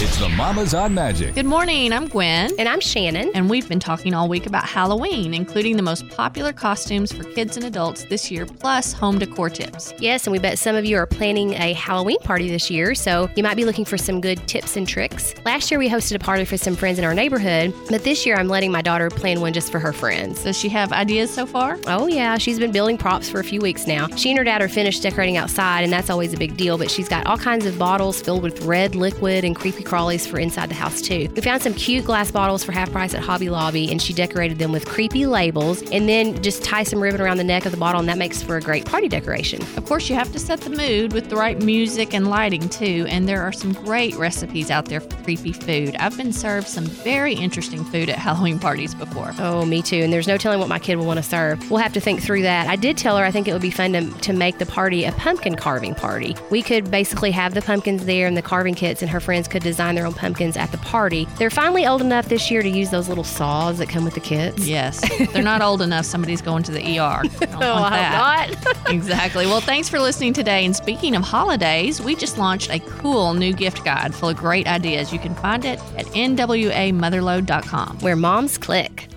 It's the Mamas on Magic. Good morning, I'm Gwen. And I'm Shannon. And we've been talking all week about Halloween, including the most popular costumes for kids and adults this year, plus home decor tips. Yes, and we bet some of you are planning a Halloween party this year, so you might be looking for some good tips and tricks. Last year we hosted a party for some friends in our neighborhood, but this year I'm letting my daughter plan one just for her friends. Does she have ideas so far? Oh yeah, she's been building props for a few weeks now. She and her dad are finished decorating outside, and that's always a big deal, but she's got all kinds of bottles filled with red liquid and creepy crawlies for inside the house too. We found some cute glass bottles for half price at Hobby Lobby, and she decorated them with creepy labels, and then just tie some ribbon around the neck of the bottle, and that makes for a great party decoration. Of course, you have to set the mood with the right music and lighting too, and there are some great recipes out there for creepy food. I've been served some very interesting food at Halloween parties before. Oh, me too, and there's no telling what my kid will want to serve. We'll have to think through that. I did tell her I think it would be fun to make the party a pumpkin carving party. We could basically have the pumpkins there and the carving kits, and her friends could design their own pumpkins at the party. They're finally old enough this year to use those little saws that come with the kits. Yes. They're not old enough. Somebody's going to the ER. I don't want that. I hope not. Exactly. Well, thanks for listening today. And speaking of holidays, we just launched a cool new gift guide full of great ideas. You can find it at nwamotherload.com. Where moms click.